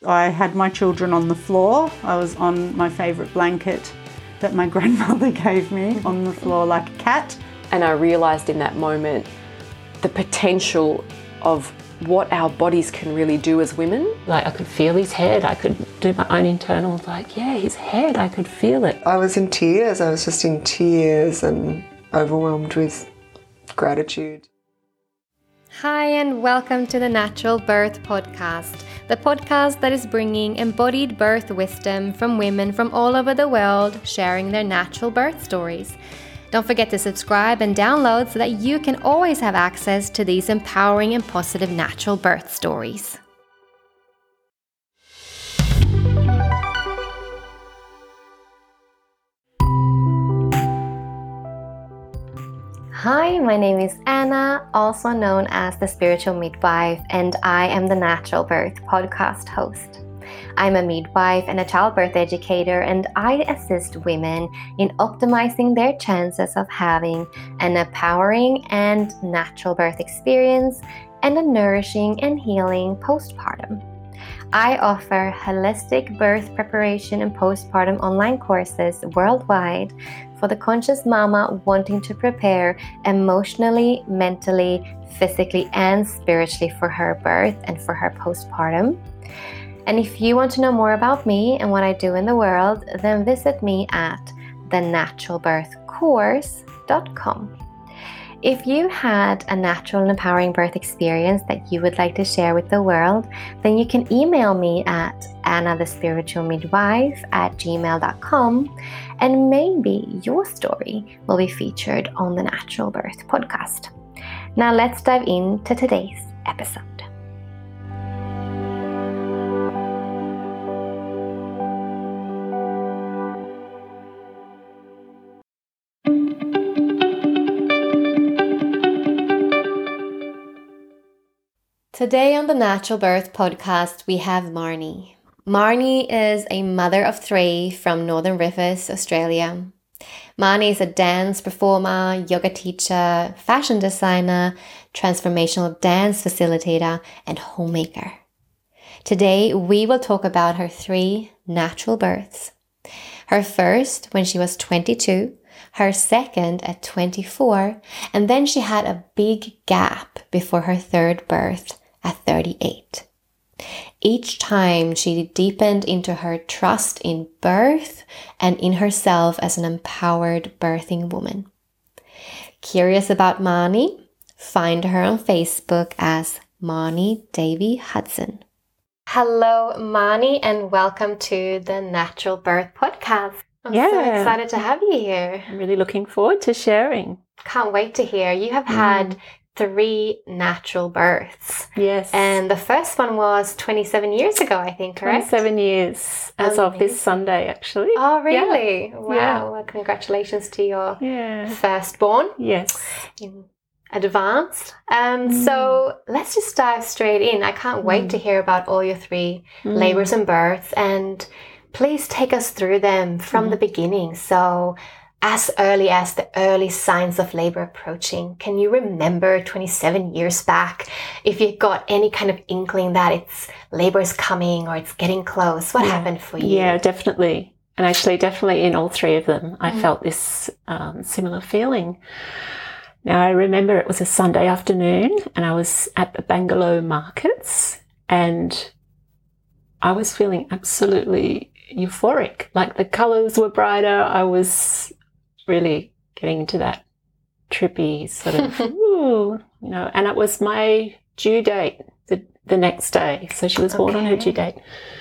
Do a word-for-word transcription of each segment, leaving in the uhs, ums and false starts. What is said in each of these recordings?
I had my children on the floor. I was on my favourite blanket that my grandmother gave me on the floor like a cat. And I realised in that moment the potential of what our bodies can really do as women. Like I could feel his head, I could do my own internal, like, yeah, his head, I could feel it. I was in tears, I was just in tears and overwhelmed with gratitude. Hi and welcome to the Natural Birth Podcast, the podcast that is bringing embodied birth wisdom from women from all over the world sharing their natural birth stories. Don't forget to subscribe and download so that you can always have access to these empowering and positive natural birth stories. Hi, my name is Anna, also known as the Spiritual Midwife, and I am the Natural Birth Podcast host. I'm a midwife and a childbirth educator, and I assist women in optimizing their chances of having an empowering and natural birth experience and a nourishing and healing postpartum. I offer holistic birth preparation and postpartum online courses worldwide for the conscious mama wanting to prepare emotionally, mentally, physically, and spiritually for her birth and for her postpartum. And if you want to know more about me and what I do in the world, then visit me at the natural birth course dot com. If you had a natural and empowering birth experience that you would like to share with the world, then you can email me at anna the spiritual midwife at gmail dot com, and maybe your story will be featured on the Natural Birth Podcast. Now let's dive into today's episode. Today on the Natural Birth Podcast, we have Marnie. Marnie is a mother of three from Northern Rivers, Australia. Marnie is a dance performer, yoga teacher, fashion designer, transformational dance facilitator, and homemaker. Today, we will talk about her three natural births. Her first when she was twenty-two, her second at twenty-four, and then she had a big gap before her third birth at thirty-eight. Each time she deepened into her trust in birth and in herself as an empowered birthing woman. Curious about Marnie? Find her on Facebook as Marnie Davy Hudson. Hello, Marnie, and welcome to the Natural Birth Podcast. I'm yeah. so excited to have you here. I'm really looking forward to sharing. Can't wait to hear. You have had mm. three natural births. Yes. And the first one was twenty-seven years ago, I think, correct? twenty-seven years as Amazing. Of this Sunday, actually. Oh, really? Yeah. Wow. Yeah. Well, congratulations to your yeah. firstborn. Yes. In advance. Um, mm. So let's just dive straight in. I can't wait mm. to hear about all your three mm. labors and births, and please take us through them from mm. the beginning. So as early as the early signs of labor approaching, can you remember twenty-seven years back, if you got any kind of inkling that it's labor is coming or it's getting close? What yeah. happened for you? Yeah, definitely. And actually, definitely in all three of them, I mm. felt this um, similar feeling. Now, I remember it was a Sunday afternoon and I was at the Bangalore markets and I was feeling absolutely euphoric. Like the colours were brighter. I was really getting into that trippy sort of, ooh, you know, and it was my due date the, the next day. So she was born okay. on her due date.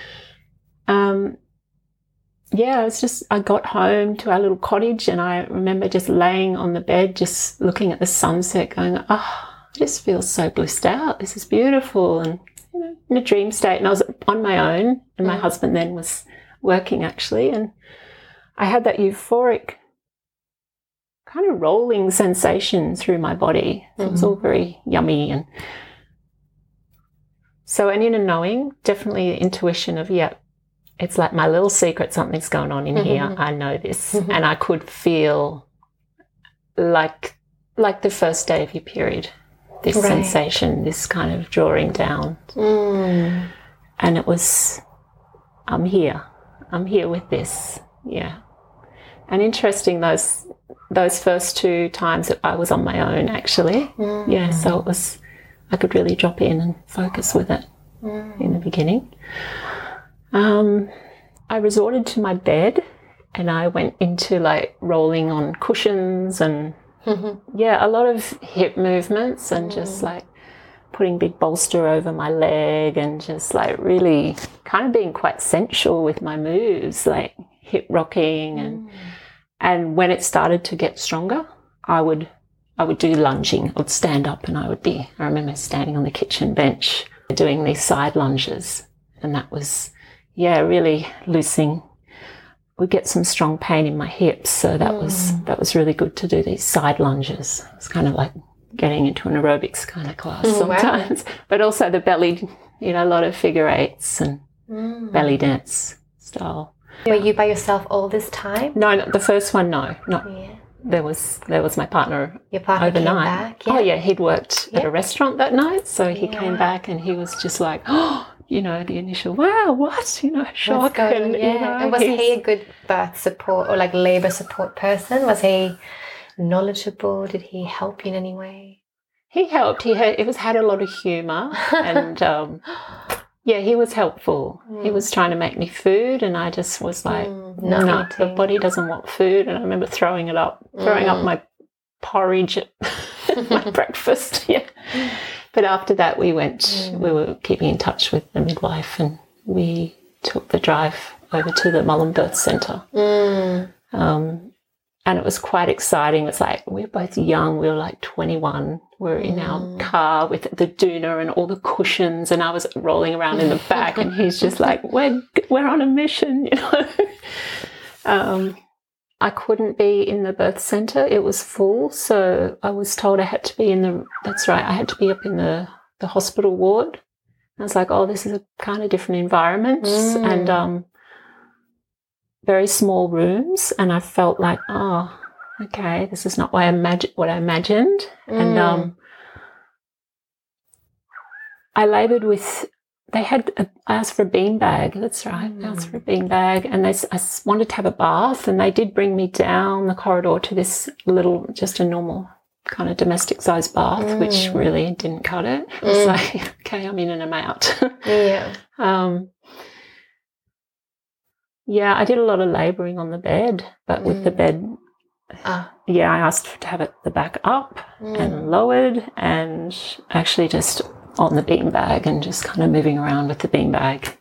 Um, yeah, it was just, I got home to our little cottage and I remember just laying on the bed, just looking at the sunset going, oh, I just feel so blissed out. This is beautiful. And, you know, in a dream state. And I was on my own and my mm. husband then was working actually. And I had that euphoric kind of rolling sensation through my body. Mm-hmm. It was all very yummy. And so, and in a knowing, definitely intuition of, yeah, it's like my little secret, something's going on in mm-hmm. here. I know this. Mm-hmm. And I could feel like like the first day of your period, this right. sensation, this kind of drawing down. Mm. And it was I'm here. I'm here with this. Yeah. And interesting, those those first two times that I was on my own, actually. Mm. Yeah, so it was, I could really drop in and focus with it mm. in the beginning. Um, I resorted to my bed and I went into like rolling on cushions and mm-hmm. yeah, a lot of hip movements and mm. just like putting big bolster over my leg and just like really kind of being quite sensual with my moves, like hip rocking and mm. and when it started to get stronger, I would I would do lunging. I would stand up and I would be, I remember standing on the kitchen bench doing these side lunges, and that was, yeah, really loosening. Would get some strong pain in my hips, so that mm. was that was really good to do these side lunges. It's kind of like getting into an aerobics kind of class mm, sometimes, wow. But also the belly, you know, a lot of figure eights and mm. belly dance style. Were you by yourself all this time? No, no the first one, no, not. Yeah. There was there was my partner. Your partner overnight. Came back. Yeah. Oh yeah, he'd worked yeah. at a restaurant that night, so he yeah. came back and he was just like, oh, you know, the initial wow, what, you know, shock. And, yeah. you know, and was he a good birth support or like labour support person? Was he knowledgeable? Did he help you in any way? He helped. He had it was had a lot of humour and. Um, Yeah, he was helpful. Mm. He was trying to make me food and I just was like, mm, no, no the body doesn't want food. And I remember throwing it up, throwing mm. up my porridge at my breakfast. Yeah. But after that we went, mm. we were keeping in touch with the midwife and we took the drive over to the Mullen Birth Centre. Mm. Um, and it was quite exciting. It's like we were both young. We were like twenty-one. We were in mm. our car with the doona and all the cushions, and I was rolling around in the back, and he's just like, "We're we're on a mission," you know. um, I couldn't be in the birth centre; it was full, so I was told I had to be in the. That's right, I had to be up in the the hospital ward. I was like, "Oh, this is a kind of different environment," mm. and um. very small rooms, and I felt like, oh, okay, this is not what I, imag- what I imagined. Mm. And um, I laboured with, they had, a, I asked for a beanbag, that's right, mm. I asked for a beanbag, and they, I wanted to have a bath, and they did bring me down the corridor to this little, just a normal kind of domestic sized bath, mm. which really didn't cut it. It was mm. like, okay, I'm in and I'm out. Yeah. um, Yeah, I did a lot of labouring on the bed, but mm. with the bed, ah. yeah, I asked to have it the back up mm. and lowered and actually just on the beanbag and just kind of moving around with the beanbag.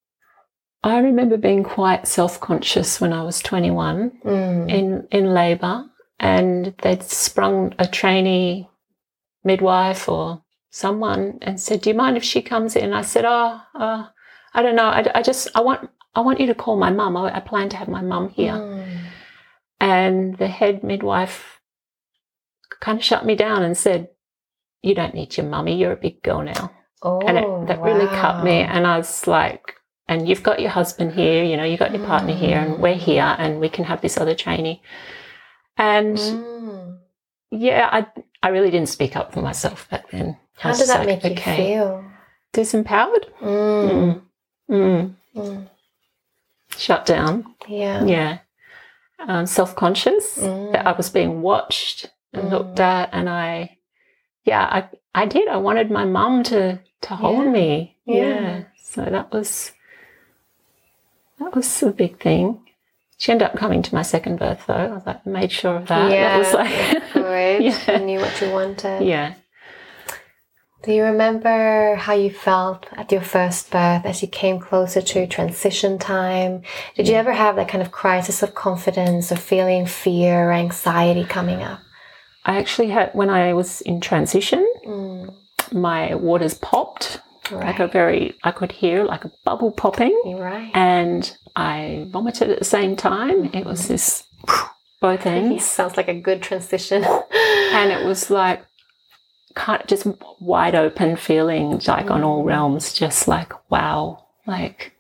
I remember being quite self-conscious when I was twenty-one mm. in, in labour, and they'd sprung a trainee midwife or someone and said, do you mind if she comes in? I said, oh, uh, I don't know, I, I just, I want... I want you to call my mum. I, I plan to have my mum here. Mm. And the head midwife kind of shut me down and said, you don't need your mummy. You're a big girl now. Oh, and it, that wow. really cut me. And I was like, and you've got your husband here, you know, you've got your partner mm. here, and we're here, and we can have this other trainee. And mm. yeah, I I really didn't speak up for myself back then. How did that like, make okay. you feel? Disempowered. Mm. Mm. Mm. Mm. Shut down. Yeah. Yeah. Um, self-conscious mm. that I was being watched and mm. looked at, and I, yeah, I, I did. I wanted my mum to, to hold yeah. me. Yeah. yeah. So that was, that was a big thing. She ended up coming to my second birth though. I was like, made sure of that. Yeah. That was like, good. yeah. You knew what you wanted. Yeah. Do you remember how you felt at your first birth as you came closer to transition time? Did you ever have that kind of crisis of confidence or feeling fear or anxiety coming up? I actually had, when I was in transition, mm. my waters popped. Right. Like a very, I could hear like a bubble popping. Right. And I vomited at the same time. Mm-hmm. It was this, both ends. Yeah, sounds like a good transition. And it was like, kind of just wide open feeling, like mm. on all realms, just like, wow, like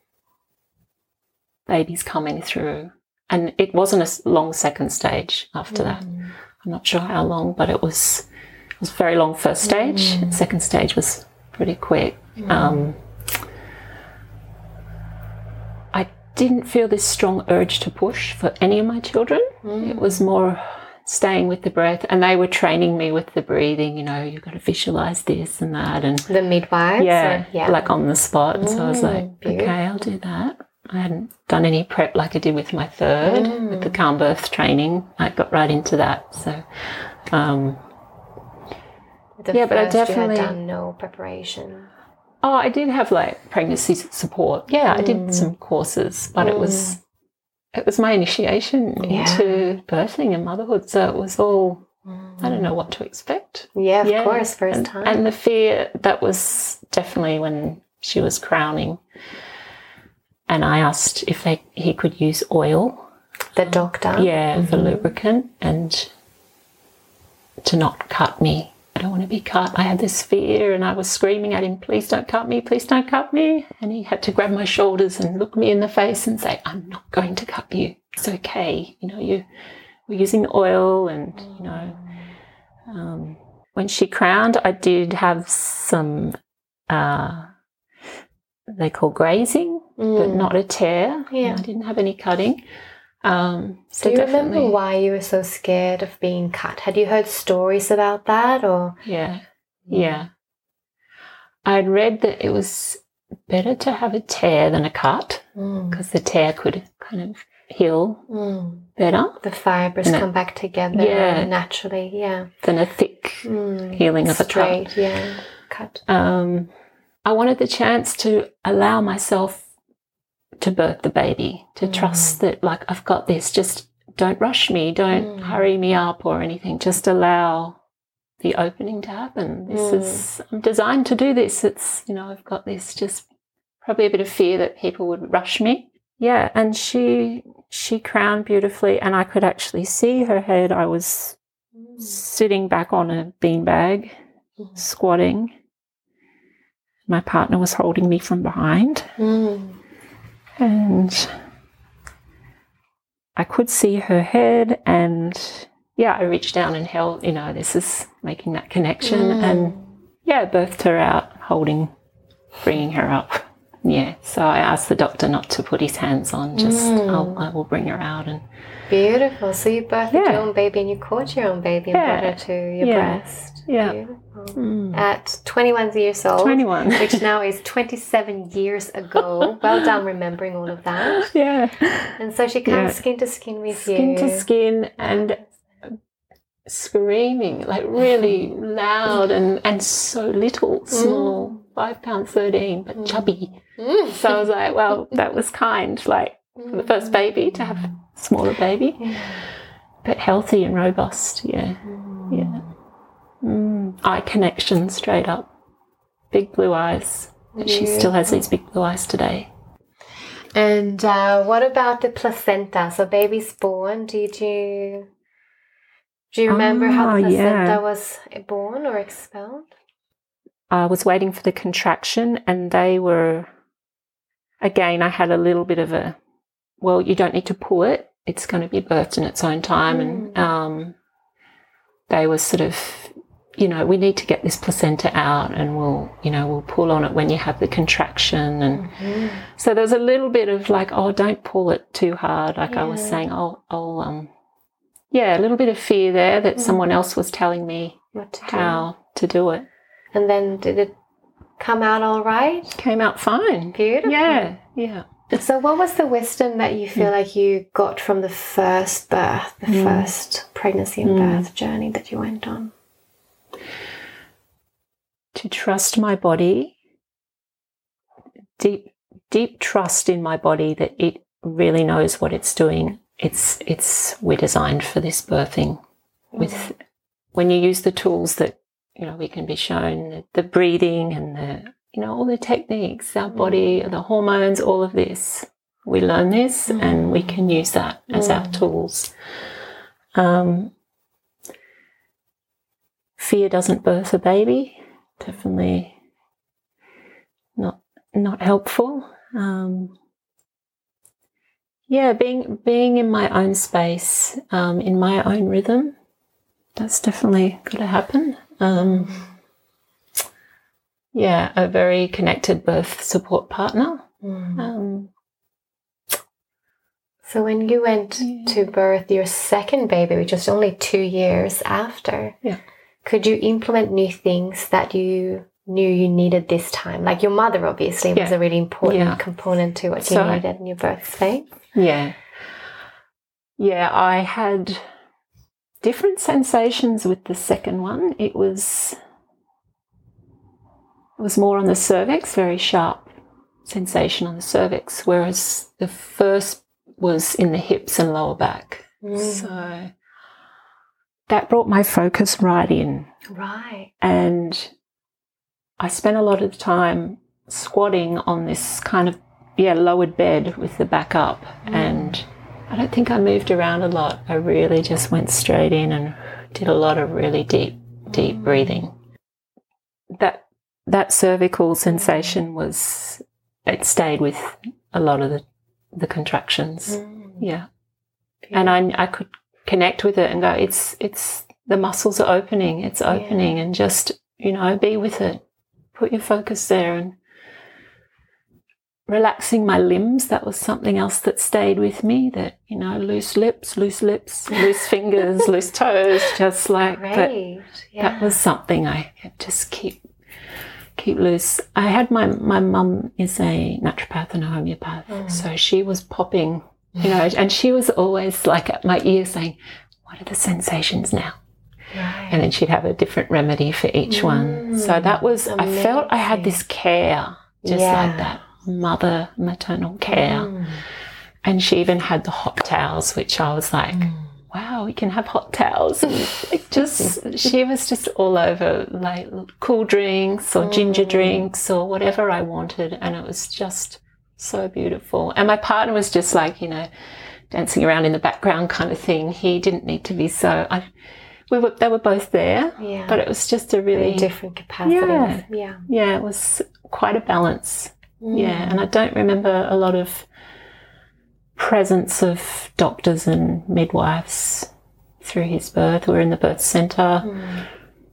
baby's coming through. And it wasn't a long second stage after mm. that. I'm not sure how long, but it was it was a very long first stage. Mm. Second stage was pretty quick. Mm. Um, I didn't feel this strong urge to push for any of my children. Mm. It was more staying with the breath, and they were training me with the breathing, you know, you've got to visualize this and that. And the midwives? Yeah, or, yeah. like on the spot. Mm, so I was like, beautiful. Okay, I'll do that. I hadn't done any prep like I did with my third, mm. with the calm birth training. I got right into that. So, um, the yeah, but I first definitely you had done no preparation. Oh, I did have like pregnancy support. Yeah, mm. I did some courses, but mm. it was it was my initiation yeah. into birthing and motherhood. So it was all mm. I don't know what to expect. Yeah, of yeah. course, first and, time. And the fear, that was definitely when she was crowning. And I asked if they he could use oil. The doctor? Yeah, mm-hmm. for lubricant and to not cut me. I don't want to be cut. I had this fear and I was screaming at him, please don't cut me, please don't cut me. And he had to grab my shoulders and look me in the face and say, I'm not going to cut you. It's okay. You know, you we're using oil and, you know. Um, when she crowned, I did have some, uh, they call grazing, mm. but not a tear. Yeah. I didn't have any cutting. Um, so Do you definitely, remember why you were so scared of being cut? Had you heard stories about that, or? Yeah, yeah. I'd read that it was better to have a tear than a cut because mm. the tear could kind of heal mm. better. The fibres come it, back together yeah, naturally, yeah. Than a thick mm. healing of Straight, a cut. yeah, cut. Um, I wanted the chance to allow myself to birth the baby, to mm. trust that, like, I've got this. Just don't rush me, don't mm. hurry me up or anything. Just allow the opening to happen. This mm. is, I'm designed to do this. It's, you know, I've got this. Just probably a bit of fear that people would rush me. Yeah, and she she crowned beautifully, and I could actually see her head. I was mm. sitting back on a beanbag, mm. squatting. My partner was holding me from behind. Mm. And I could see her head, and yeah, I reached down and held, you know, this is making that connection. Mm. And yeah, birthed her out, holding, bringing her up. Yeah, so I asked the doctor not to put his hands on, just mm. I'll, I will bring her out. And beautiful. So you birthed yeah. your own baby and you caught your own baby and yeah. brought her to your yeah. breast. Yeah. Beautiful. Mm. At twenty-one years old. twenty-one. Which now is twenty-seven years ago. Well done remembering all of that. Yeah. And so she comes yeah. skin to skin with skin you. Skin to skin and screaming, like really loud and, and so little, small, mm. five pounds thirteen, but mm. chubby. Mm. So I was like, well, that was kind, like for the first baby to have a smaller baby, yeah. but healthy and robust, yeah, mm. yeah. Mm. Eye connection straight up, big blue eyes. And she still has these big blue eyes today. And uh, what about the placenta? So baby's born. Did you do you remember oh, how the placenta yeah. was born or expelled? I was waiting for the contraction, and they were. Again, I had a little bit of a. Well, you don't need to pull it. It's going to be birthed in its own time, mm. and um, they were sort of. You know, we need to get this placenta out, and we'll, you know, we'll pull on it when you have the contraction. And mm-hmm. so there was a little bit of like, oh, don't pull it too hard. Like yeah. I was saying, oh, I'll, um, yeah, a little bit of fear there that mm. someone else was telling me what to how do. to do it. And then did it come out all right? Came out fine. Beautiful. Yeah, yeah. So what was the wisdom that you feel mm. like you got from the first birth, the mm. first pregnancy and mm. birth journey that you went on? To trust my body, deep, deep trust in my body that it really knows what it's doing. It's, it's, we're designed for this birthing. Mm-hmm. With, when you use the tools that, you know, we can be shown, the, the breathing and the, you know, all the techniques, our mm-hmm. body, the hormones, all of this. We learn this mm-hmm. and we can use that as mm-hmm. our tools. Um, fear doesn't birth a baby. Definitely not not helpful. Um, yeah, being being in my own space, um, in my own rhythm, that's definitely got to happen. Um, yeah, a very connected birth support partner. Mm. Um, So when you went yeah. to birth your second baby, which was only two years after, yeah. could you implement new things that you knew you needed this time? Like your mother, obviously, yeah. was a really important yeah. component to what so, you needed in your birth space. Yeah. Yeah, I had different sensations with the second one. It was, it was more on the cervix, very sharp sensation on the cervix, whereas the first was in the hips and lower back. Mm. So that brought my focus right in. Right. And I spent a lot of time squatting on this kind of, yeah, lowered bed with the back up. Mm. And I don't think I moved around a lot. I really just went straight in and did a lot of really deep, deep mm. breathing. That that cervical sensation was, it stayed with a lot of the, the contractions. Mm. Yeah. yeah. And I I could connect with it and go, it's it's the muscles are opening, it's opening, yeah. and just, you know, be with it. Put your focus there, and relaxing my limbs, that was something else that stayed with me, that, you know, loose lips, loose lips, loose fingers, loose toes, just like that. Yeah. That was something I could just keep keep loose. I had my, my mum is a naturopath and a homeopath, mm. so she was popping, you know, and she was always like at my ear saying, what are the sensations now? Right. And then she'd have a different remedy for each mm. one. So that was, amazing. I felt I had this care, just yeah. like that mother maternal care. Mm. And she even had the hot towels, which I was like, mm. wow, we can have hot towels. And it just, she was just all over, like cool drinks or mm. ginger drinks or whatever I wanted. And it was just so beautiful. And my partner was just like, you know, dancing around in the background kind of thing. He didn't need to be so, I, we were, they were both there, yeah. but it was just a really Very different capacity. Yeah, yeah. Yeah, it was quite a balance. Mm. Yeah, and I don't remember a lot of presence of doctors and midwives through his birth. We were in the birth centre. Mm.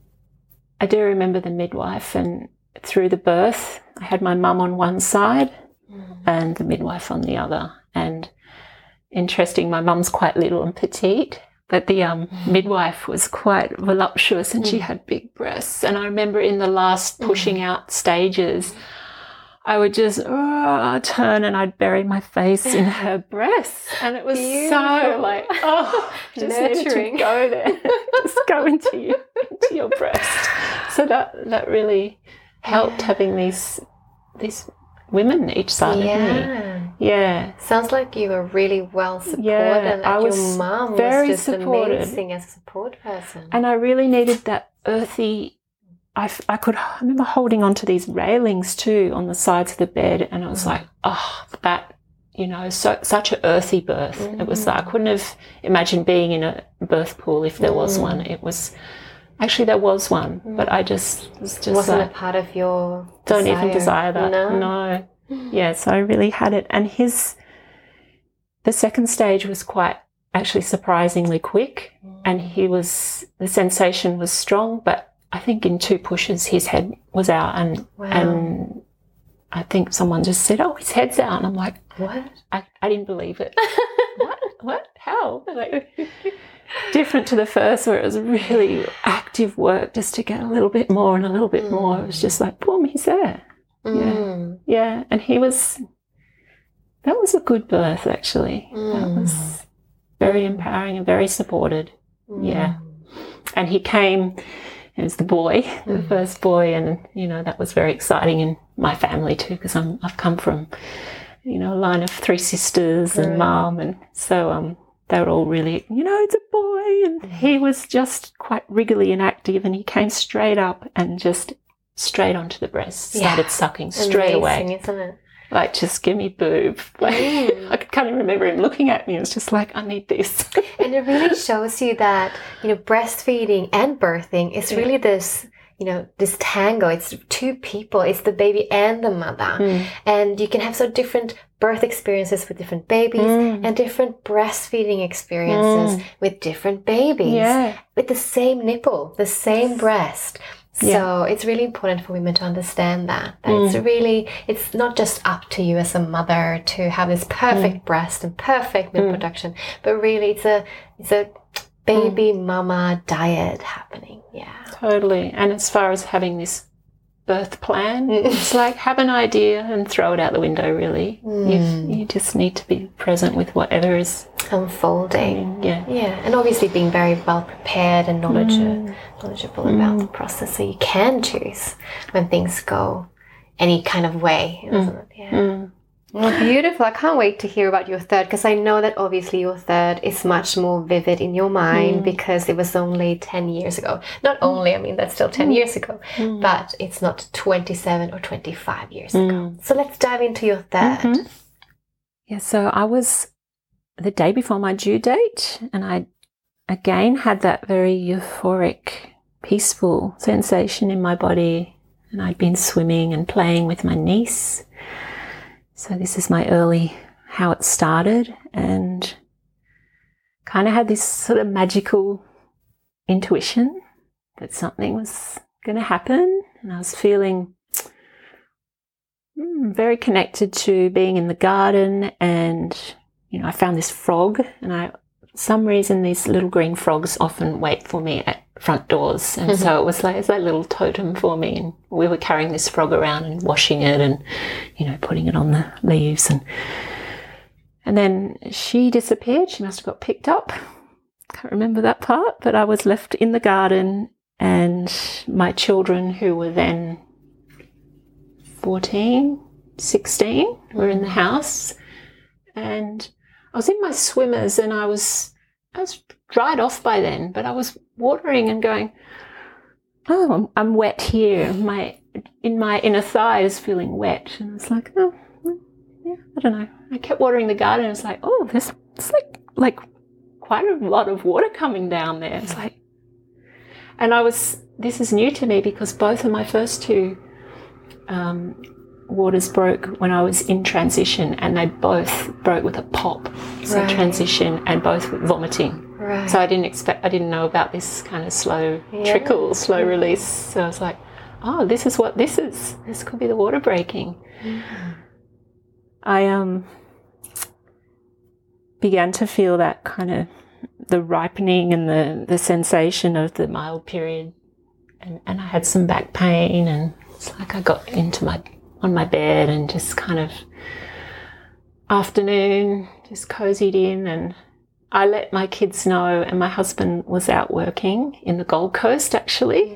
I do remember the midwife, and through the birth I had my mum on one side mm. and the midwife on the other. And interesting, my mum's quite little and petite, but the um, mm. midwife was quite voluptuous, and mm. she had big breasts. And I remember in the last pushing mm. out stages, I would just oh, turn and I'd bury my face in her breasts. And it was Beautiful. so like, oh, just nurturing. Needed to go there. Just go into, you, into your breast. So that that really helped, yeah. having these these women each side yeah. of me. Yeah. Sounds like you were really well supported, yeah, and I was your mum very was just supported. amazing as a support person. And I really needed that earthy, I, I could I remember holding onto these railings too on the sides of the bed, and it was mm. like, oh, that, you know, so such an earthy birth. Mm. It was like, I couldn't have imagined being in a birth pool if there mm. was one. It was, actually there was one, mm. but I just was just Wasn't like, a part of your Don't desire. even desire that. No. no. Yeah, so I really had it. And his, the second stage was quite actually surprisingly quick, mm. and he was, the sensation was strong, but I think in two pushes his head was out, and wow. and I think someone just said, oh, his head's out. And I'm like, what? I, I didn't believe it. What? What? How? Like, different to the first, where it was really active work just to get a little bit more and a little bit mm. more. It was just like, boom, he's there. Mm. Yeah. Yeah. And he was, that was a good birth, actually. Mm. That was very empowering and very supported. Mm. Yeah. And he came, it was the boy, the mm. first boy, and, you know, that was very exciting in my family too, because I'm I've come from, you know, a line of three sisters and right. mum, and so um they were all really, you know, it's a boy, and mm. he was just quite wriggly and active, and he came straight up and just straight onto the breast, started yeah. sucking straight Amazing, away. Isn't it? Like, just give me boob. Like, mm. I can't even remember him looking at me. It was just like, I need this. And it really shows you that, you know, breastfeeding and birthing is yeah. really this, you know, this tango. It's two people. It's the baby and the mother. Mm. And you can have so different birth experiences with different babies mm. and different breastfeeding experiences mm. with different babies. Yeah. With the same nipple, the same breast. So Yeah. it's really important for women to understand that. That Mm. it's really, it's not just up to you as a mother to have this perfect breast and perfect milk Mm. production, but really it's a it's a baby mama diet happening. Yeah. Totally. And as far as having this birth plan, it's like have an idea and throw it out the window, really. You, you just need to be present with whatever is Unfolding. coming. Yeah. Yeah, and obviously being very well prepared and knowledge, Mm. knowledgeable about the process, so you can choose when things go any kind of way. Isn't it? Yeah. Mm. Well, beautiful. I can't wait to hear about your third, because I know that obviously your third is much more vivid in your mind because it was only ten years ago. Not only, I mean, that's still ten years ago, but it's not twenty-seven or twenty-five years ago. So let's dive into your third. Mhm. Yeah, so I was the day before my due date, and I again had that very euphoric, peaceful sensation in my body, and I'd been swimming and playing with my niece. So this is my early, how it started, and kind of had this sort of magical intuition that something was going to happen, and I was feeling mm, very connected to being in the garden, and you know, I found this frog, and I, for some reason, these little green frogs often wait for me at front doors, and so it was like it's like a little totem for me. And we were carrying this frog around and washing it, and you know, putting it on the leaves, and and then she disappeared. She must have got picked up. Can't remember that part, but I was left in the garden, and my children, who were then fourteen, sixteen, were in the house, and I was in my swimmers, and I was I was dried off by then, but I was watering and going, oh, I'm, I'm wet here. My in my inner thigh is feeling wet, and I was like, oh, yeah, I don't know. I kept watering the garden. And it's like, oh, there's it's like like quite a lot of water coming down there. It's like, and I was. This is new to me because both of my first two um, waters broke when I was in transition, and they both broke with a pop. So Right. transition and both with vomiting. Right. So I didn't expect, I didn't know about this kind of slow Yeah. trickle, slow release. So I was like, oh, this is what this is. This could be the water breaking. I um began to feel that kind of the ripening and the, the sensation of the mild period. And, and I had some back pain, and it's like I got into my, on my bed and just kind of afternoon, just cozied in, and I let my kids know, and my husband was out working in the Gold Coast actually.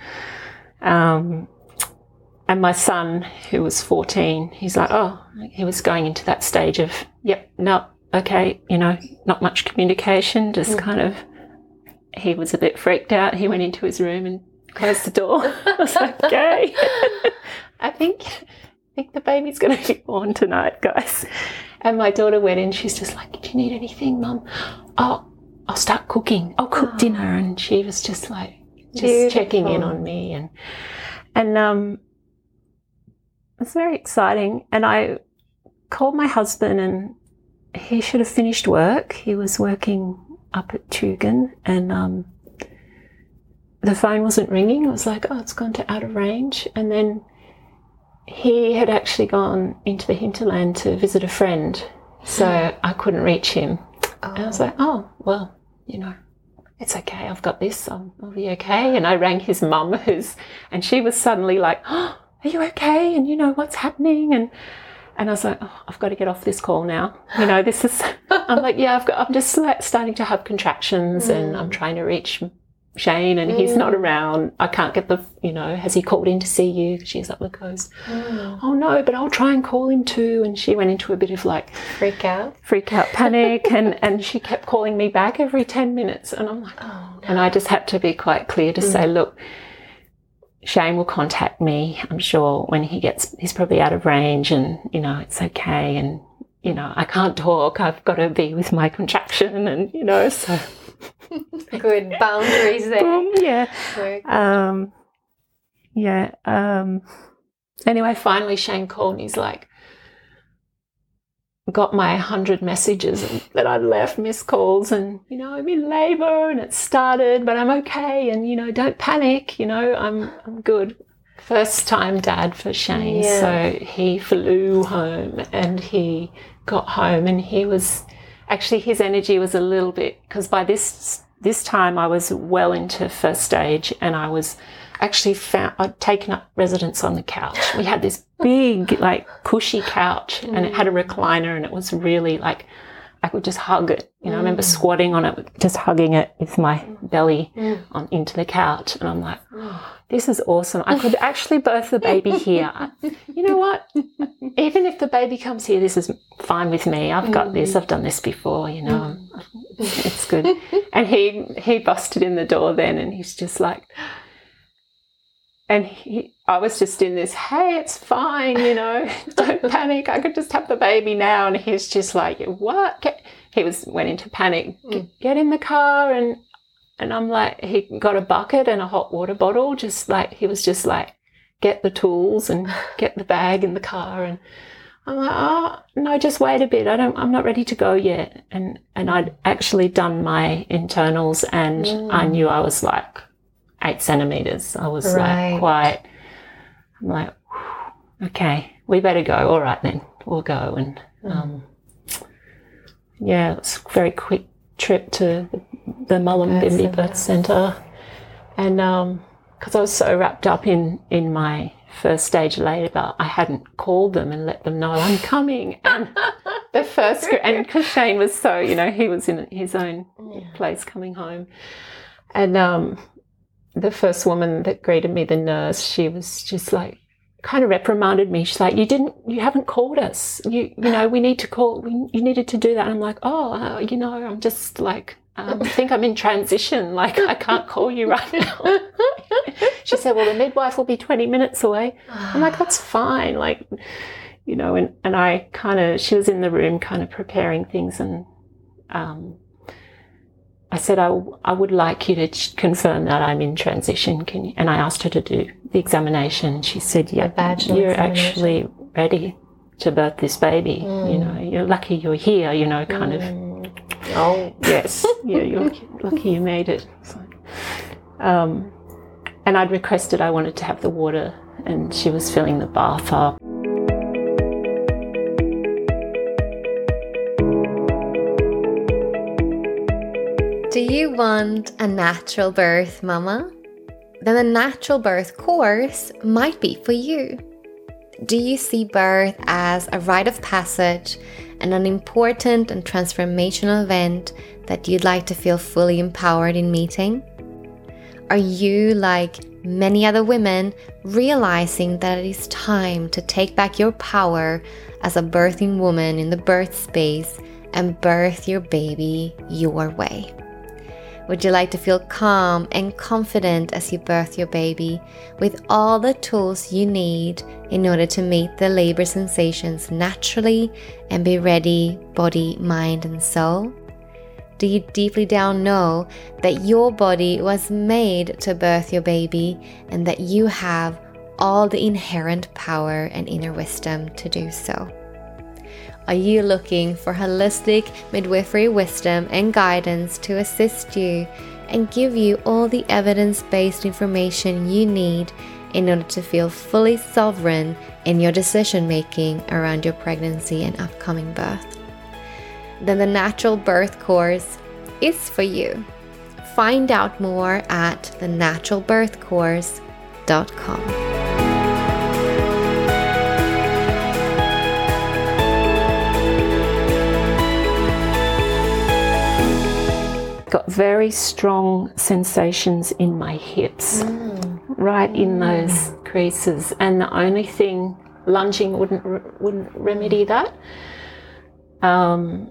Um, and my son, who was fourteen, he's like, oh, he was going into that stage of, yep, no, okay, you know, not much communication, just kind of, he was a bit freaked out. He went into his room and closed the door. I was like, okay, I think, I think the baby's going to be born tonight, guys. And my daughter went in, she's just like, do you need anything, Mum? Oh, I'll start cooking. I'll cook dinner. And she was just like, just Beautiful. checking in on me. And, and um, it was very exciting. And I called my husband, and he should have finished work. He was working up at Tugun, and um, the phone wasn't ringing. I was like, oh, it's gone to out of range. And then he had actually gone into the hinterland to visit a friend, so I couldn't reach him. And I was like, oh, well, you know, it's okay. I've got this. I'll, I'll be okay. And I rang his mum, who's, and she was suddenly like, oh, are you okay? And you know, what's happening? And and I was like, oh, I've got to get off this call now. You know, this is, I'm like, yeah, I've got, I'm just like starting to have contractions, mm. and I'm trying to reach Shane, and mm. he's not around. I can't get the, you know, has he called in to see you? She's up the coast. Mm. Oh no, but I'll try and call him too. And she went into a bit of like freak out, freak out, panic, and and she kept calling me back every ten minutes, and I'm like, oh, no. And I just had to be quite clear to mm. say, look, Shane will contact me, I'm sure, when he gets, he's probably out of range, and you know, it's okay, and you know, I can't talk. I've got to be with my contraction, and you know, so. Good boundaries there. Boom, yeah. Um, yeah. Um, anyway, finally Shane called, and he's like, got my hundred messages that I'd left, missed calls, and, you know, I'm in labour and it started, but I'm okay, and, you know, don't panic, you know, I'm I'm good. First time dad for Shane, Yeah. so he flew home and he got home and he was, actually his energy was a little bit, because by this this time I was well into first stage and I was actually found, I'd taken up residence on the couch. We had this big, like, cushy couch and it had a recliner and it was really like, I could just hug it. You know, I remember squatting on it, just hugging it with my belly on into the couch. And I'm like, oh, this is awesome. I could actually birth the baby here. You know what? Even if the baby comes here, this is fine with me. I've got this. I've done this before, you know. It's good. And he, he busted in the door then and he's just like, and he, I was just in this, hey, it's fine, you know, don't panic. I could just have the baby now. And he's just like, what? Get, he was went into panic. Get, get in the car. And and I'm like, he got a bucket and a hot water bottle. Just like, he was just like, get the tools and get the bag in the car. And I'm like, oh, no, just wait a bit. I don't, I'm not ready to go yet. And, and I'd actually done my internals and mm. I knew I was like, eight centimetres. I was Right. like quite, I'm like, okay, we better go. All right then, we'll go. And um, yeah, it was a very quick trip to the Mullumbimby Birth Centre. And because um, I was so wrapped up in, in my first stage labour, I hadn't called them and let them know I'm coming. And the first, and because Shane was so, you know, he was in his own place coming home. And um the first woman that greeted me, the nurse, she was just like, kind of reprimanded me. She's like, you didn't, you haven't called us. You, you know, we need to call, we, you needed to do that. And I'm like, oh, uh, you know, I'm just like, um, I think I'm in transition. Like, I can't call you right now. She said, well, the midwife will be twenty minutes away. I'm like, that's fine. Like, you know, and, and I kind of, she was in the room kind of preparing things and, um, I said, I, I would like you to ch- confirm that I'm in transition. Can you? And I asked her to do the examination. She said, yeah, you're actually ready to birth this baby. Mm. You know, you're lucky you're here, you know, kind mm. of. Oh, yes. Yeah, you're lucky you made it. So, um, and I'd requested I wanted to have the water and she was filling the bath up. Do you want a natural birth, Mama? Then the natural birth course might be for you. Do you see birth as a rite of passage and an important and transformational event that you'd like to feel fully empowered in meeting? Are you, like many other women, realizing that it is time to take back your power as a birthing woman in the birth space and birth your baby your way? Would you like to feel calm and confident as you birth your baby with all the tools you need in order to meet the labor sensations naturally and be ready, body, mind, and soul? Do you deeply down know that your body was made to birth your baby and that you have all the inherent power and inner wisdom to do so? Are you looking for holistic midwifery wisdom and guidance to assist you and give you all the evidence-based information you need in order to feel fully sovereign in your decision-making around your pregnancy and upcoming birth? Then the Natural Birth course is for you. Find out more at the natural birth course dot com. Got very strong sensations in my hips, mm. right mm. in those creases, and the only thing lunging wouldn't wouldn't remedy that. Um,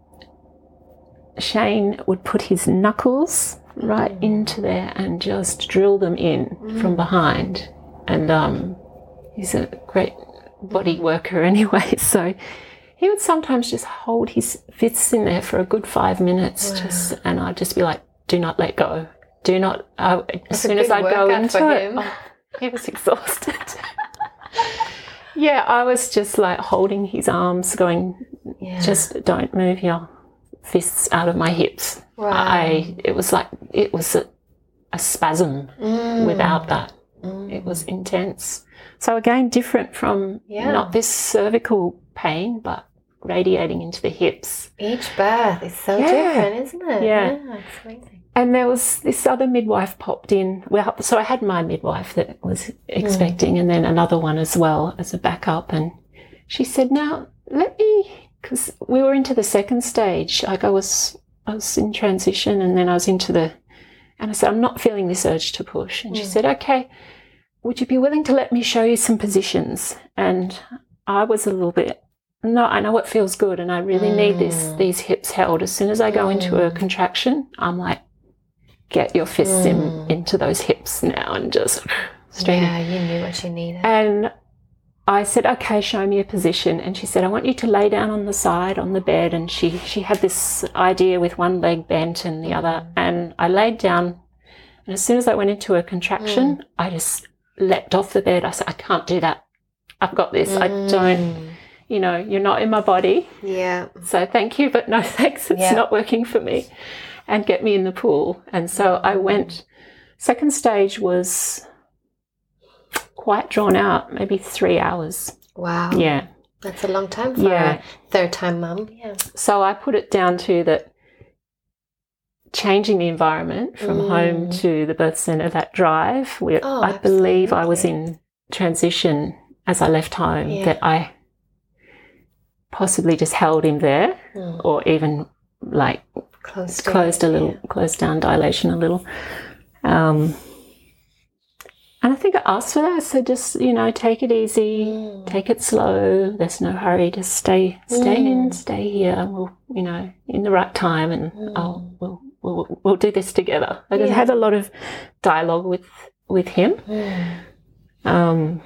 Shane would put his knuckles right mm. into there and just drill them in mm. from behind, and um, he's a great body worker anyway, so. He would sometimes just hold his fists in there for a good five minutes, wow. just, and I'd just be like, "Do not let go. Do not." Uh, as soon as I go into it, oh, he was exhausted. Yeah, I was just like holding his arms, going, Yeah. Just don't move your fists out of my hips. Right. I, it was like, it was a, a spasm Mm. without that. Mm. It was intense. So again, different from Yeah. not this cervical pain, but radiating into the hips. Each birth is so Yeah. different, isn't it? Yeah. It's amazing. And there was this other midwife popped in. Well, so I had my midwife that was expecting, and then another one as well as a backup. And she said, "Now let me," because we were into the second stage. Like I was, I was in transition, and then I was into the. And I said, "I'm not feeling this urge to push." And she said, "Okay, would you be willing to let me show you some positions?" And I was a little bit. No, I know it feels good, and I really need this these hips held. As soon as I go into a contraction, I'm like, get your fists in, into those hips now and just straight. Yeah, you knew what you needed. And I said, "Okay, show me a position." And she said, "I want you to lay down on the side on the bed." And she she had this idea with one leg bent and the other. And I laid down, and as soon as I went into a contraction, mm. I just leapt off the bed. I said, "I can't do that. I've got this. Mm. I don't." You know, you're not in my body. Yeah. So thank you, but no thanks. It's yeah. not working for me. And get me in the pool. And so I went, second stage was quite drawn out, maybe three hours. Wow. Yeah. That's a long time for yeah. a third time mum. Yeah. So I put it down to that changing the environment from mm. home to the birth centre, that drive. We, oh, I believe I was in transition as I left home, yeah. that I possibly just held him there mm. or even like closed, closed down, a little, yeah. closed down dilation a little. Um, and I think I asked for that. So just, you know, take it easy, mm. take it slow. There's no hurry. Just stay, stay mm. in, stay here. We'll, you know, in the right time, and mm. I'll, we'll, we'll, we'll do this together. Like yeah. I had a lot of dialogue with, with him. Mm. Um,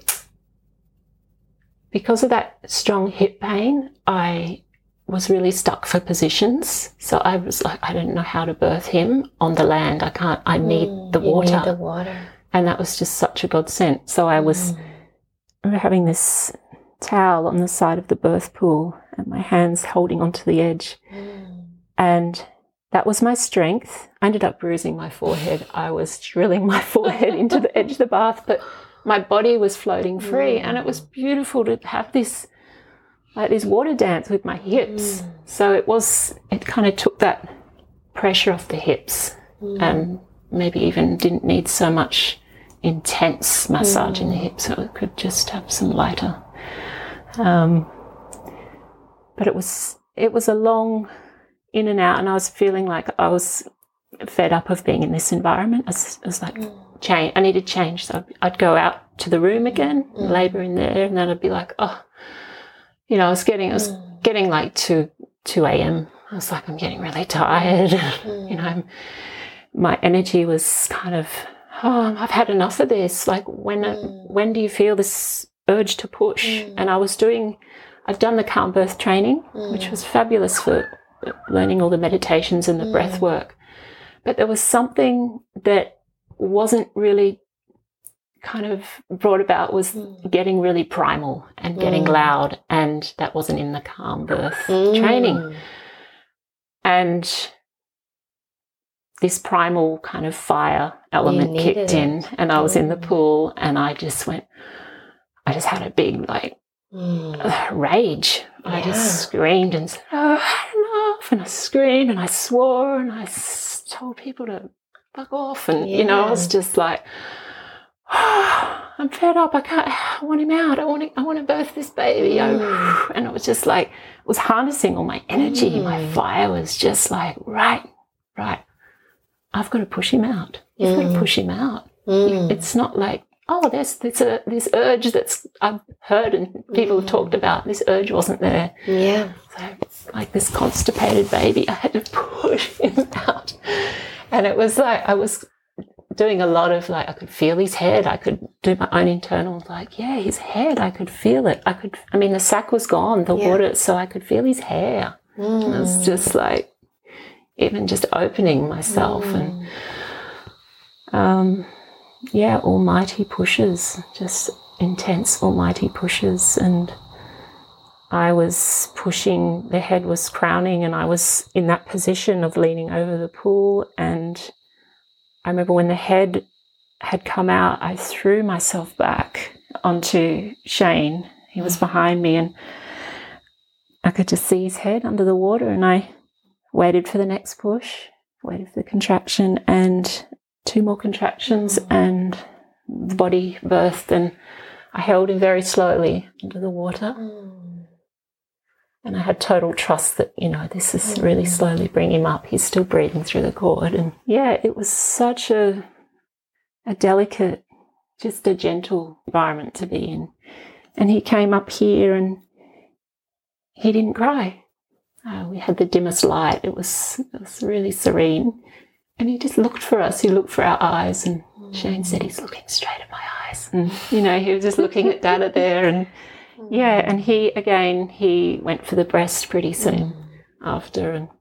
Because of that strong hip pain, I was really stuck for positions. So I was like, I didn't know how to birth him on the land. I can't, I need mm, the water. You need the water. And that was just such a godsend. So I was mm. having this towel on the side of the birth pool and my hands holding onto the edge. Mm. And that was my strength. I ended up bruising my forehead. I was drilling my forehead into the edge of the bath, but my body was floating free, mm. and it was beautiful to have this, like this water dance with my hips. Mm. So it was, it kind of took that pressure off the hips, mm. and maybe even didn't need so much intense massage mm. in the hips, so it could just have some lighter. Um, but it was, it was a long in and out, and I was feeling like I was fed up of being in this environment. I was, I was like, mm. change. I needed change. So I'd go out to the room again, mm. labour in there, and then I'd be like, oh, you know, I was getting, I was mm. getting like two, two a.m. I was like, I'm getting really tired. Mm. You know, my energy was kind of, oh, I've had enough of this. Like, when, mm. when do you feel this urge to push? Mm. And I was doing, I'd done the calm birth training, mm. which was fabulous for learning all the meditations and the mm. breath work. But there was something that wasn't really kind of brought about, was mm. getting really primal and getting mm. loud, and that wasn't in the calm birth mm. training. And this primal kind of fire element kicked in, and I was mm. in the pool, and I just went, I just had a big like mm. rage. Yeah. I just screamed and said, oh, I had enough, and I screamed and I swore and I told people to fuck off, and yeah. you know, I was just like, oh, I'm fed up. I can't. I want him out. I want to. I want to birth this baby. Mm. I, and it was just like, it was harnessing all my energy. Mm. My fire was just like, right, right. I've got to push him out. You've mm. got to push him out. Mm. It's not like, oh, there's this a this urge that's I've heard and people mm. have talked about. This urge wasn't there. Yeah. So like this constipated baby, I had to push him out. And it was like, I was doing a lot of like, I could feel his head. I could do my own internal, like, yeah, his head, I could feel it. I could, I mean, the sac was gone, the yeah. water, so I could feel his hair. Mm. And it was just like, even just opening myself mm. and, um, yeah, almighty pushes, just intense almighty pushes. And I was pushing, the head was crowning, and I was in that position of leaning over the pool. And I remember when the head had come out, I threw myself back onto Shane. He was behind me, and I could just see his head under the water, and I waited for the next push, waited for the contraction, and two more contractions, and the body birthed, and I held him very slowly under the water. Mm. And I had total trust that, you know, this is mm. really slowly bringing him up. He's still breathing through the cord. And yeah, it was such a a delicate, just a gentle environment to be in. And he came up here and he didn't cry. Uh, we had the dimmest light. It was, it was really serene. And he just looked for us. He looked for our eyes. And mm. Shane said, he's looking straight at my eyes. And, you know, he was just looking at Dada there. And, yeah, and he, again, he went for the breast pretty soon mm. after. And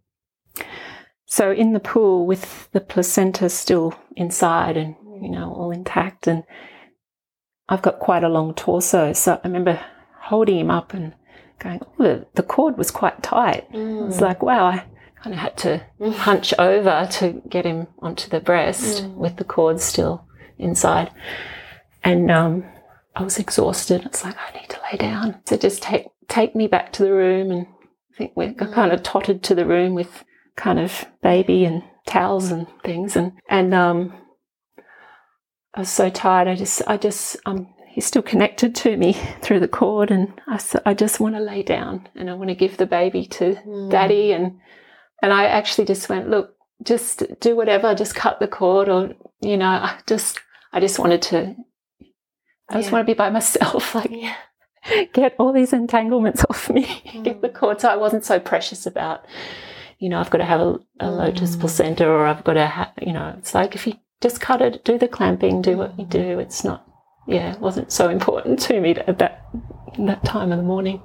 so in the pool with the placenta still inside and, you know, all intact. And I've got quite a long torso. So I remember holding him up and going, oh, the, the cord was quite tight. Mm. It's like, wow, I kind of had to hunch over to get him onto the breast mm. with the cord still inside. And um, I was exhausted. It's like, I need to lay down. So just take take me back to the room. And I think we mm. kind of tottered to the room with kind of baby and towels and things. And, and um, I was so tired. I just, I just, um, he's still connected to me through the cord. And I, I just want to lay down and I want to give the baby to mm. Daddy. And And I actually just went, look, just do whatever, just cut the cord, or, you know, I just, I just wanted to, I just yeah. want to be by myself, like yeah. get all these entanglements off me, mm. get the cord. So I wasn't so precious about, you know, I've got to have a, a mm. lotus placenta, or I've got to have, you know, it's like if you just cut it, do the clamping, do what you do. It's not, yeah, it wasn't so important to me at that, that time of the morning.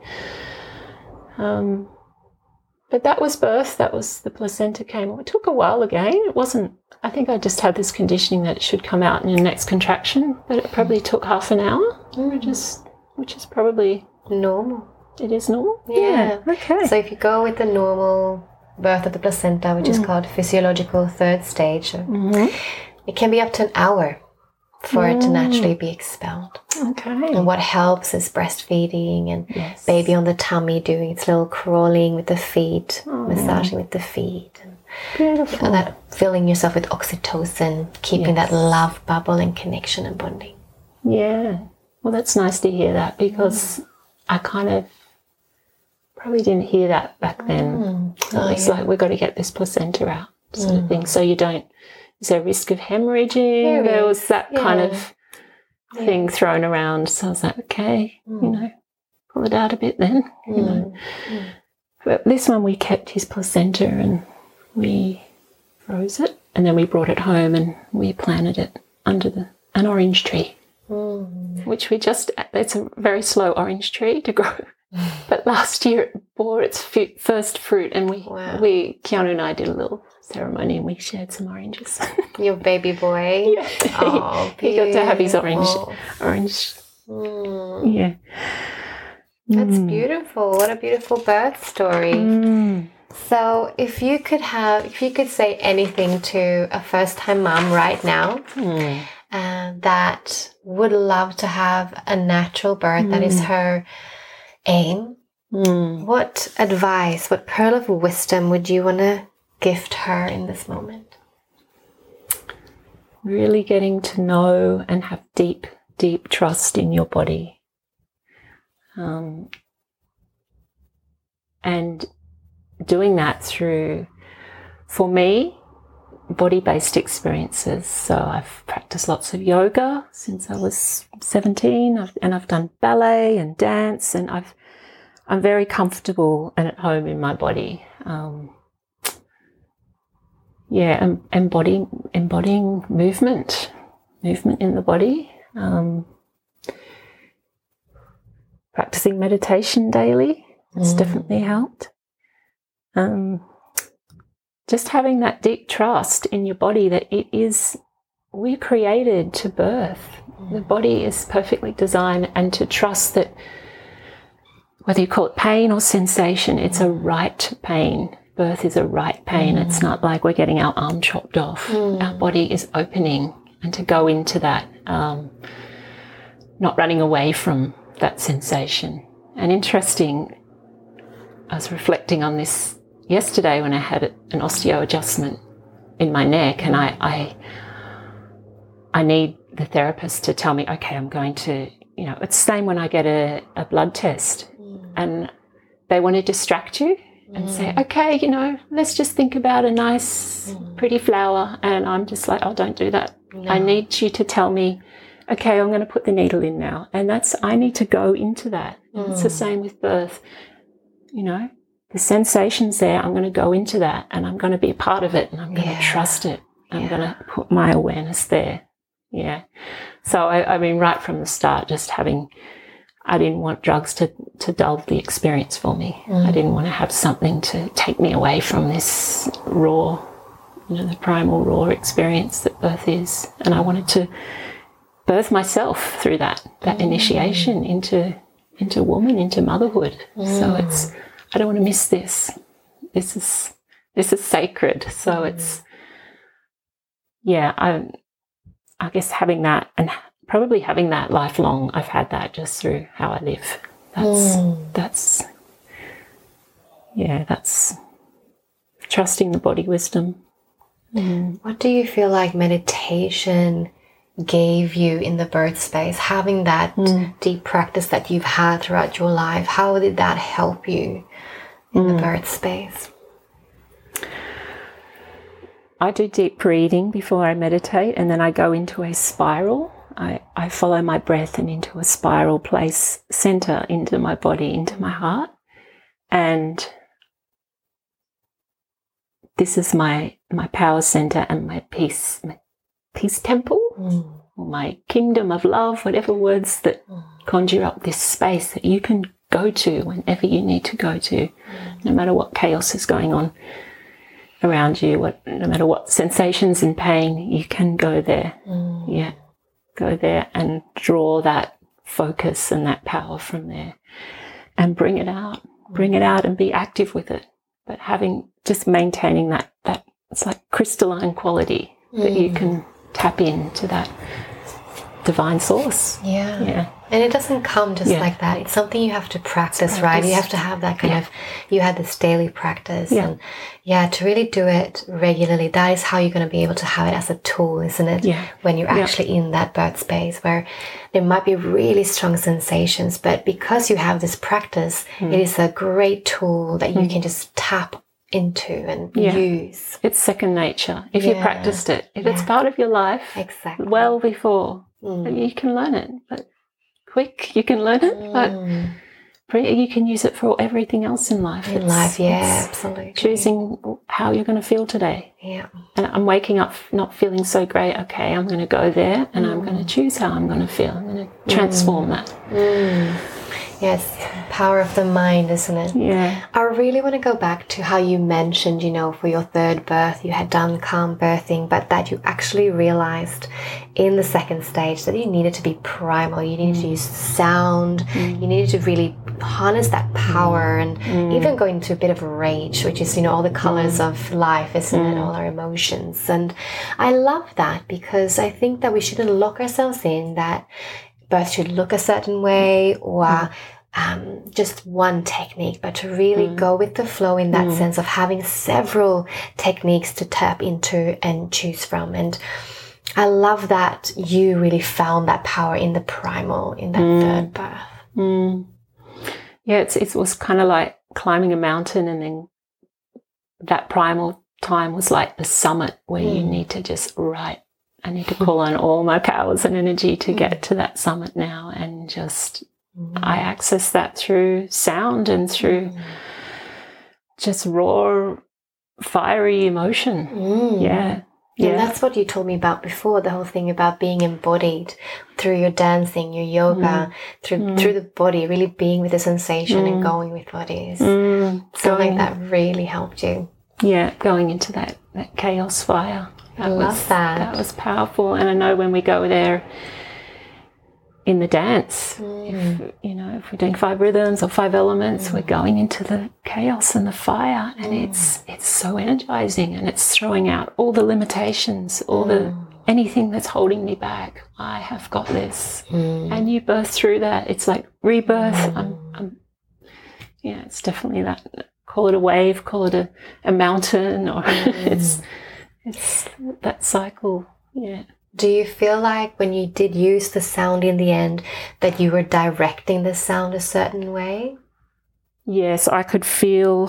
Um. But that was birth, that was the placenta came. It took a while again. It wasn't, I think I just had this conditioning that it should come out in the next contraction, but it probably took half an hour, mm. which is which is probably normal. It is normal? Yeah. yeah. Okay. So if you go with the normal birth of the placenta, which mm. is called physiological third stage, mm-hmm. it can be up to an hour for mm. it to naturally be expelled. Okay. And what helps is breastfeeding and yes. baby on the tummy doing its little crawling with the feet, oh. massaging with the feet. And beautiful. And that filling yourself with oxytocin, keeping yes. that love bubble and connection and bonding. Yeah. Well, that's nice to hear that, because mm. I kind of probably didn't hear that back then. Mm. Oh, it's yeah. like, we've got to get this placenta out sort mm. of thing. So you don't, is there a risk of hemorrhaging? There, there was that yeah. kind of thing yeah. thrown around. So I was like, okay, mm. you know, pull it out a bit then, mm. you know. Mm. But this one we kept his placenta and we froze it, and then we brought it home and we planted it under the an orange tree, mm. which we just, it's a very slow orange tree to grow. But last year it bore its f- first fruit, and we, wow. we, Keanu and I did a little ceremony and we shared some oranges. Your baby boy? Yeah. Oh, he, he got to have his orange. orange. Mm. Yeah. That's mm. beautiful. What a beautiful birth story. Mm. So if you could have, if you could say anything to a first-time mom right now mm. uh, that would love to have a natural birth, mm. that is her aim, mm. what advice, what pearl of wisdom would you want to gift her in this moment? Really getting to know and have deep, deep trust in your body. Um, and doing that through, for me, body-based experiences. So I've practiced lots of yoga since I was seventeen, I've, and I've done ballet and dance, and I've, I'm very comfortable and at home in my body. Um, yeah, and embodying, embodying movement, movement in the body. Um, practicing meditation daily, it's mm. definitely helped. Um, just having that deep trust in your body that it is, we're created to birth. Mm. The body is perfectly designed, and to trust that whether you call it pain or sensation, it's a right pain. Birth is a right pain. Mm. It's not like we're getting our arm chopped off. Mm. Our body is opening, and to go into that, um, not running away from that sensation. And interesting, I was reflecting on this yesterday when I had an osteo adjustment in my neck, and I, I, I need the therapist to tell me, okay, I'm going to, you know, it's the same when I get a, a blood test, mm. and they want to distract you and mm. say, okay, you know, let's just think about a nice, mm. pretty flower. And I'm just like, oh, don't do that. No. I need you to tell me, okay, I'm going to put the needle in now. And that's, I need to go into that. Mm. It's the same with birth. You know, the sensation's there. I'm going to go into that, and I'm going to be a part of it, and I'm going yeah. to trust it. I'm yeah. going to put my awareness there. Yeah. So, I, I mean, right from the start, just having, I didn't want drugs to, to dull the experience for me. Mm. I didn't want to have something to take me away from this raw, you know, the primal raw experience that birth is. And I wanted to birth myself through that, that mm. initiation into, into woman, into motherhood. Mm. So it's, I don't want to miss this. This is, this is sacred. So mm. it's, yeah, I, I guess having that, and probably having that lifelong, I've had that just through how I live. That's, mm. that's, yeah, that's trusting the body wisdom. Mm. What do you feel like meditation gave you in the birth space? Having that mm. deep practice that you've had throughout your life, how did that help you in mm. the birth space? I do deep breathing before I meditate, and then I go into a spiral. I, I follow my breath and into a spiral place, center into my body, into my heart. And this is my, my power center and my peace, my peace temple, mm. or my kingdom of love, whatever words that mm. conjure up this space that you can go to whenever you need to go to, mm. no matter what chaos is going on around you, what, no matter what sensations and pain, you can go there. Mm. Yeah, go there and draw that focus and that power from there and bring it out, bring it out and be active with it. But having, just maintaining that, that it's like crystalline quality mm. that you can tap into that divine source. Yeah. Yeah. And it doesn't come just yeah. like that. It's something you have to practice, practice. right? You have to have that kind yeah. of, you had this daily practice. Yeah. And yeah, to really do it regularly, that is how you're going to be able to have it as a tool, isn't it? Yeah. When you're actually yeah. in that birth space where there might be really strong sensations, but because you have this practice, mm. it is a great tool that you mm. can just tap into and yeah. use. It's second nature if yeah. you practiced it. If yeah. it's part of your life, exactly. well before, mm. you can learn it. But quick, you can learn it, mm. but you can use it for everything else in life. In it's, life, yeah, absolutely. Choosing how you're going to feel today. Yeah. And I'm waking up not feeling so great. Okay, I'm going to go there and mm. I'm going to choose how I'm going to feel. I'm going to transform mm. that. Mm. Yes, power of the mind, isn't it? Yeah. I really want to go back to how you mentioned, you know, for your third birth, you had done calm birthing, but that you actually realized in the second stage that you needed to be primal. You needed mm. to use sound. Mm. You needed to really harness that power mm. and mm. even go into a bit of rage, which is, you know, all the colors mm. of life, isn't mm. it? All our emotions. And I love that because I think that we shouldn't lock ourselves in that birth should look a certain way or mm. um, just one technique, but to really mm. go with the flow in that mm. sense of having several techniques to tap into and choose from. And I love that you really found that power in the primal, in that mm. third birth. Mm. Yeah, it's, it was kind of like climbing a mountain, and then that primal time was like the summit where mm. you need to just, right, I need to call on all my powers and energy to get to that summit now, and just mm. I access that through sound and through mm. just raw, fiery emotion. Mm. Yeah. Yeah, yeah. That's what you told me about before, the whole thing about being embodied through your dancing, your yoga, mm. through mm. through the body, really being with the sensation mm. and going with what is. Mm. Something going, that really helped you. Yeah, going into that, that chaos fire. That I love was, that. That was powerful. And I know when we go there, in the dance. Mm. If, you know, if we're doing five rhythms or five elements, mm. we're going into the chaos and the fire, and mm. it's it's so energizing, and it's throwing out all the limitations, all mm. the anything that's holding me back. I have got this, mm. and you birth through that. It's like rebirth. Mm. I'm, I'm, yeah, it's definitely that. Call it a wave, call it a, a mountain, or mm. it's it's that cycle. Yeah. Do you feel like when you did use the sound in the end that you were directing the sound a certain way? Yes, I could feel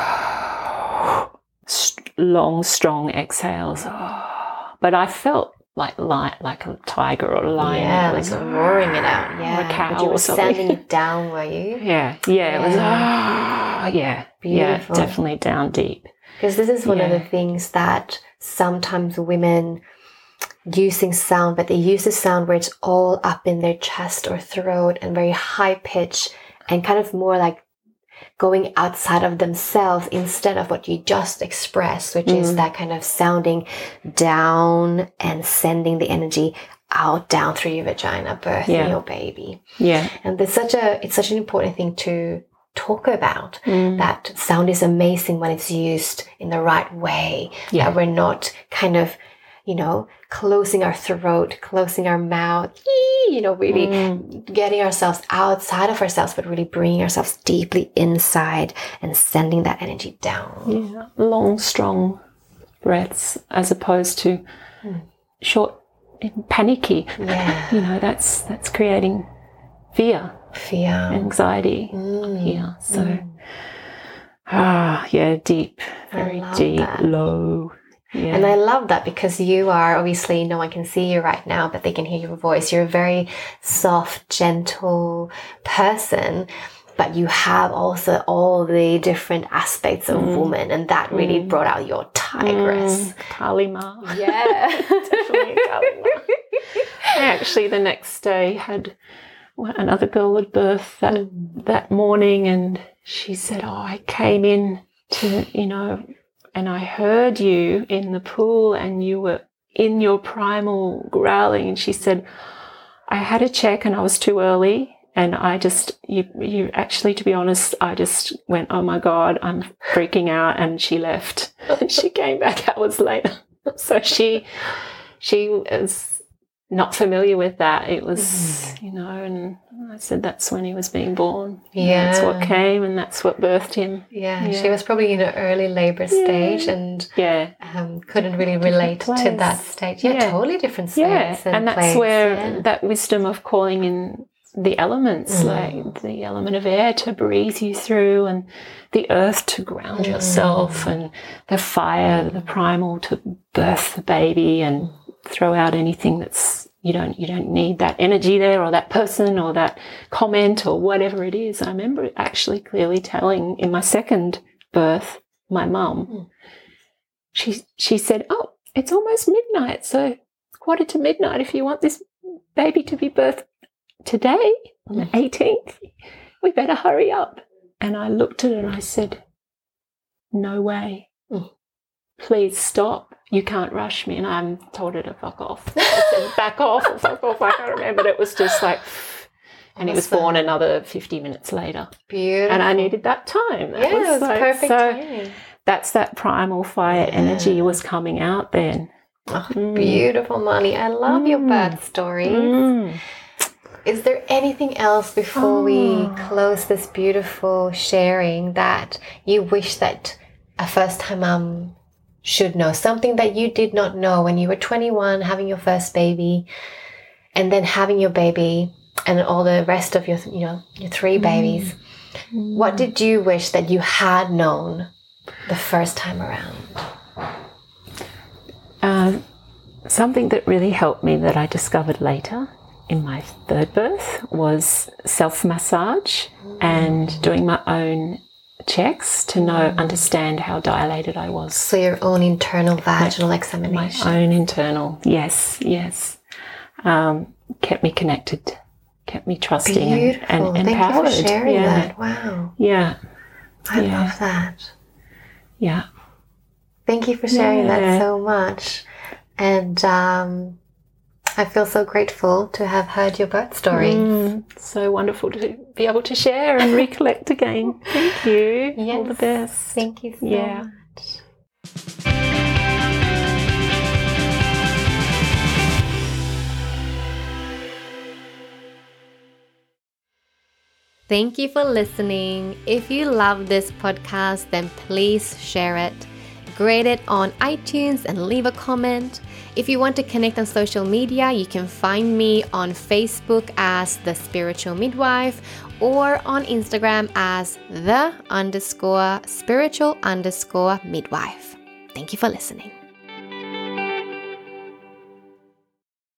long, strong exhales. But I felt like light, like a tiger or a lion. Yeah, like like roaring it out. Yeah, or a cow but you were or something. sending it down, were you? Yeah, yeah, yeah. It was. Ah, yeah, beautiful. Yeah, definitely down deep. Because this is one yeah. of the things that sometimes women using sound, but they use the sound where it's all up in their chest or throat and very high pitch and kind of more like going outside of themselves instead of what you just expressed, which mm. is that kind of sounding down and sending the energy out down through your vagina, birthing yeah. your baby. Yeah. And there's such a it's such an important thing to talk about, mm. that sound is amazing when it's used in the right way, yeah. that we're not kind of, you know, closing our throat, closing our mouth, you know, really mm. getting ourselves outside of ourselves, but really bringing ourselves deeply inside and sending that energy down. Yeah, long, strong breaths as opposed to mm. short, panicky. Yeah. You know, that's that's creating fear, fear, anxiety mm. here. So, mm. ah, yeah, deep, very deep, that. low. Yeah. And I love that because you are, obviously no one can see you right now, but they can hear your voice. You're a very soft, gentle person, but you have also all the different aspects of mm. woman, and that really mm. brought out your tigress. Mm. Kali Ma. Yeah. Definitely Kali Ma. I actually the next day had another girl at birth that, mm. that morning, and she said, oh, I came in to, you know, and I heard you in the pool and you were in your primal growling. And she said, I had a check and I was too early. And I just, you, you actually, to be honest, I just went, oh my God, I'm freaking out. And she left. And she came back hours later. So she, she was not familiar with that. It was, mm. you know, and I said that's when he was being born. Yeah. That's what came and that's what birthed him. Yeah. yeah. She was probably in an early labour yeah. stage and yeah. um, couldn't really relate to that stage. Yeah, yeah. totally different space. Yeah. And, and that's place. where yeah. that wisdom of calling in the elements, mm. like the element of air to breathe you through, and the earth to ground mm. yourself, and the fire, the primal to birth the baby and throw out anything that's you don't you don't need that energy there, or that person, or that comment, or whatever it is. I remember actually clearly telling in my second birth, my mum, mm. she she said, "Oh, it's almost midnight, so quarter to midnight. If you want this baby to be birthed today on the eighteenth, we better hurry up." And I looked at her and I said, "No way. Mm. Please stop. You can't rush me." And I told her to fuck off. I said, back off or fuck off. I can't remember. But it was just like, and he was born another fifty minutes later. Beautiful. And I needed that time. That yeah, was it was like, perfect so timing. That's that primal fire yeah. energy was coming out then. Oh, mm. Beautiful, Mani. I love mm. your birth stories. Mm. Is there anything else before oh. we close this beautiful sharing that you wish that a first-time mum should know? Something that you did not know when you were twenty-one, having your first baby, and then having your baby and all the rest of your, you know, your three babies. Mm. What did you wish that you had known the first time around? Uh, something that really helped me that I discovered later in my third birth was self-massage mm. and doing my own checks to know, mm. understand how dilated I was. So your own internal vaginal my, examination. My own internal, yes, yes. Um, kept me connected, kept me trusting and, and Thank empowered. Thank you for sharing yeah. that. Wow. Yeah. I yeah. love that. Yeah. Thank you for sharing yeah. that so much. And um, I feel so grateful to have heard your birth story. Mm, so wonderful to be able to share and recollect again. Thank you. Yes. All the best. Thank you so Yeah. much. Thank you for listening. If you love this podcast, then please share it. Grade it on iTunes and leave a comment. If you want to connect on social media, you can find me on Facebook as The Spiritual Midwife or on Instagram as the underscore spiritual underscore midwife. Thank you for listening.